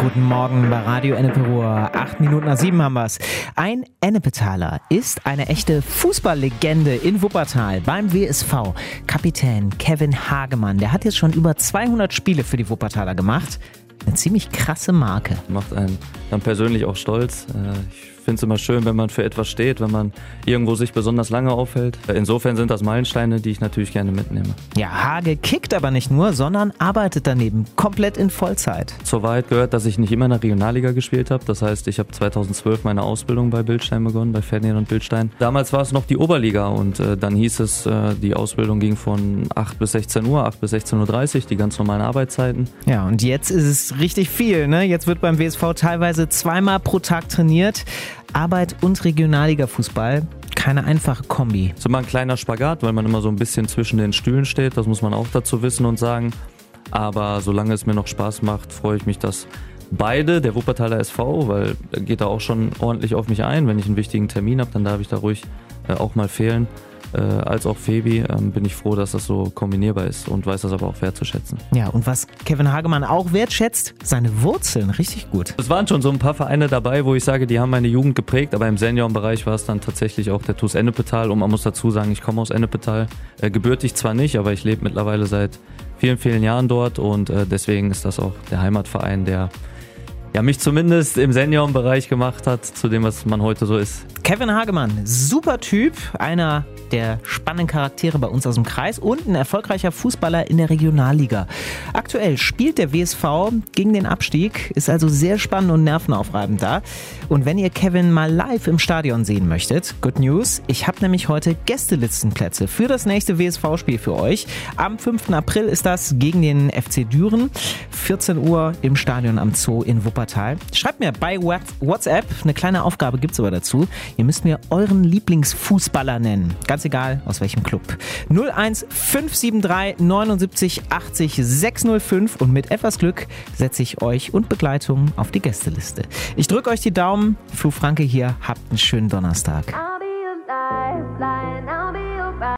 Guten Morgen bei Radio Ennepe-Ruhr. 7:08 haben wir's. Ein Ennepetaler ist eine echte Fußballlegende in Wuppertal beim WSV. Kapitän Kevin Hagemann, der hat jetzt schon über 200 Spiele für die Wuppertaler gemacht. Eine ziemlich krasse Marke. Macht einen dann persönlich auch stolz. Ich finde es immer schön, wenn man für etwas steht, wenn man irgendwo sich besonders lange aufhält. Insofern sind das Meilensteine, die ich natürlich gerne mitnehme. Ja, Hage kickt aber nicht nur, sondern arbeitet daneben komplett in Vollzeit. Zur Wahrheit gehört, dass ich nicht immer in der Regionalliga gespielt habe. Das heißt, ich habe 2012 meine Ausbildung bei Bildstein begonnen, bei Ferdinand und Bildstein. Damals war es noch die Oberliga und dann hieß es, die Ausbildung ging von 8 bis 16 Uhr, 8 bis 16.30 Uhr, die ganz normalen Arbeitszeiten. Ja, und jetzt ist es richtig viel, ne? Jetzt wird beim WSV teilweise zweimal pro Tag trainiert. Arbeit und Regionalliga-Fußball, keine einfache Kombi. Das ist immer ein kleiner Spagat, weil man immer so ein bisschen zwischen den Stühlen steht. Das muss man auch dazu wissen und sagen. Aber solange es mir noch Spaß macht, freue ich mich, dass beide, der Wuppertaler SV, weil er geht da auch schon ordentlich auf mich ein. Wenn ich einen wichtigen Termin habe, dann darf ich da ruhig auch mal fehlen. Als auch Febi, bin ich froh, dass das so kombinierbar ist und weiß das aber auch wertzuschätzen. Ja, und was Kevin Hagemann auch wertschätzt, seine Wurzeln, richtig gut. Es waren schon so ein paar Vereine dabei, wo ich sage, die haben meine Jugend geprägt, aber im Seniorenbereich war es dann tatsächlich auch der TuS Ennepetal und man muss dazu sagen, ich komme aus Ennepetal, gebürtig zwar nicht, aber ich lebe mittlerweile seit vielen, vielen Jahren dort und deswegen ist das auch der Heimatverein, der mich zumindest im Seniorenbereich gemacht hat, zu dem, was man heute so ist. Kevin Hagemann, super Typ, einer der spannenden Charaktere bei uns aus dem Kreis und ein erfolgreicher Fußballer in der Regionalliga. Aktuell spielt der WSV gegen den Abstieg, ist also sehr spannend und nervenaufreibend da. Und wenn ihr Kevin mal live im Stadion sehen möchtet, good news, ich habe nämlich heute Gästelistenplätze für das nächste WSV-Spiel für euch. Am 5. April ist das gegen den FC Düren, 14 Uhr im Stadion am Zoo in Wuppertal. Schreibt mir bei WhatsApp, eine kleine Aufgabe gibt es aber dazu. Ihr müsst mir euren Lieblingsfußballer nennen. Ganz egal, aus welchem Club. 01 573 79 80 605 und mit etwas Glück setze ich euch und Begleitung auf die Gästeliste. Ich drücke euch die Daumen. Flo Franke hier. Habt einen schönen Donnerstag.